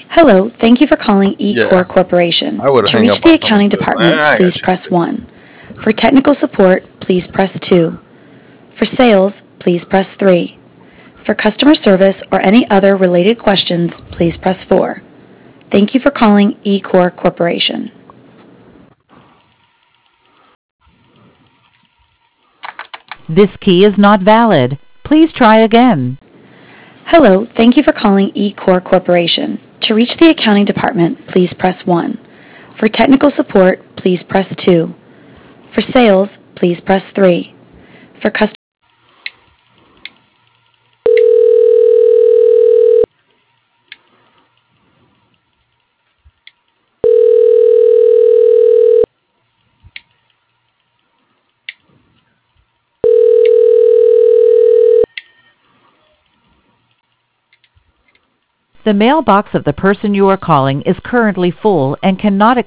Hello, thank you for calling eCore Yeah, Corporation. I would To hang reach up the on accounting someone too. department, I please got you. press 1. For technical support, please press 2. For sales, please press 3. For customer service or any other related questions, please press 4. Thank you for calling eCore Corporation. This key is not valid. Please try again. Hello, thank you for calling eCore Corporation. To reach the accounting department, please press 1. For technical support, please press 2. For sales, please press 3. For customer The mailbox of the person you are calling is currently full and cannot